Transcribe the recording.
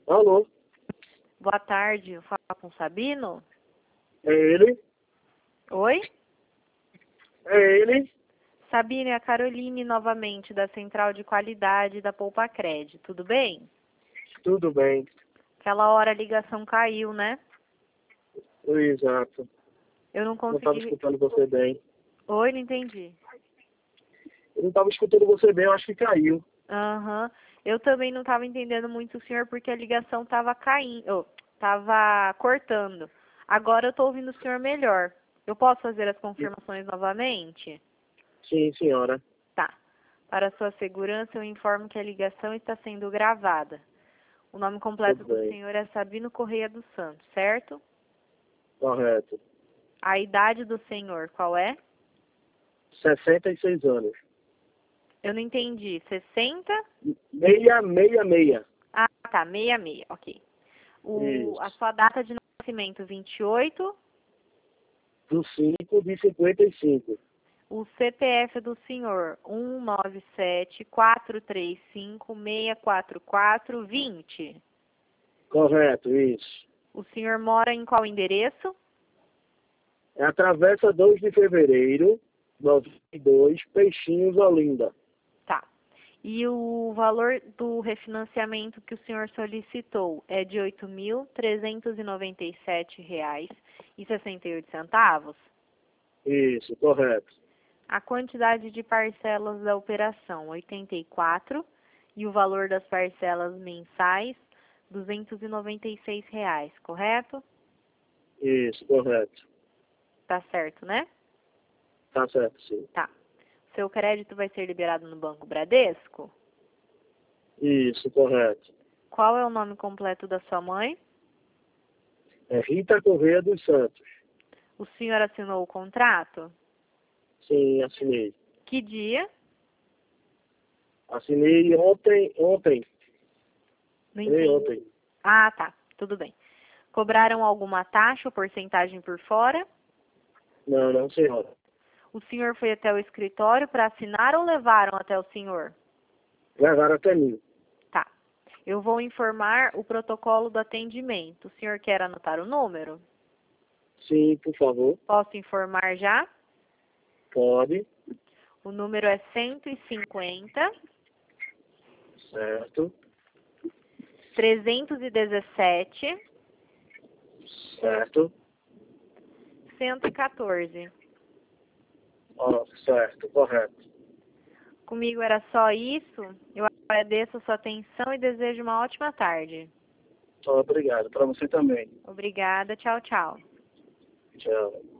Alô? Boa tarde, eu falo com o Sabino? É ele? Oi? É ele? Sabino, é a Caroline novamente, da Central de Qualidade da Poupa Cred. Tudo bem? Tudo bem. Aquela hora a ligação caiu, né? Exato. Eu não Não estava consegui... escutando você bem. Oi, não entendi. Eu não estava escutando você bem, eu acho que caiu. Aham. Eu também não estava entendendo muito o senhor porque a ligação estava caindo, estava cortando. Agora eu estou ouvindo o senhor melhor. Eu posso fazer as confirmações novamente? Sim, senhora. Tá. Para sua segurança, eu informo que a ligação está sendo gravada. O nome completo Tudo do bem. senhor é Sabino Correia dos Santos, certo? Correto. A idade do senhor, qual é? 66 anos. Eu não entendi. 60? 666. Ah, tá. 66, ok. A Isso. sua data de nascimento, 28. Do 5 de 55. O CPF do senhor, 197-435-644-20. Correto, isso. O senhor mora em qual endereço? É a Travessa 2 de Fevereiro, 92, Peixinhos, Olinda. Tá. E o valor do refinanciamento que o senhor solicitou é de R$ 8.397,68. Isso, correto. A quantidade de parcelas da operação, 84, e o valor das parcelas mensais, R$ 296, correto? Isso, correto. Tá certo, né? Tá certo, sim. Tá. Seu crédito vai ser liberado no Banco Bradesco? Isso, correto. Qual é o nome completo da sua mãe? É Rita Correia dos Santos. O senhor assinou o contrato? Sim, assinei. Que dia? Assinei ontem. Não Assinei entendi. ontem. Ah, tá. Tudo bem. Cobraram alguma taxa ou porcentagem por fora? Não, não, senhora. O senhor foi até o escritório para assinar ou levaram até o senhor? Levaram até mim. Tá. Eu vou informar o protocolo do atendimento. O senhor quer anotar o número? Sim, por favor. Posso informar já? Pode. O número é 150 Certo. 317 Certo. 114. Ó, certo, correto. Comigo era só isso. Eu agradeço a sua atenção e desejo uma ótima tarde. Obrigado. Para você também. Obrigada. Tchau, tchau. Tchau.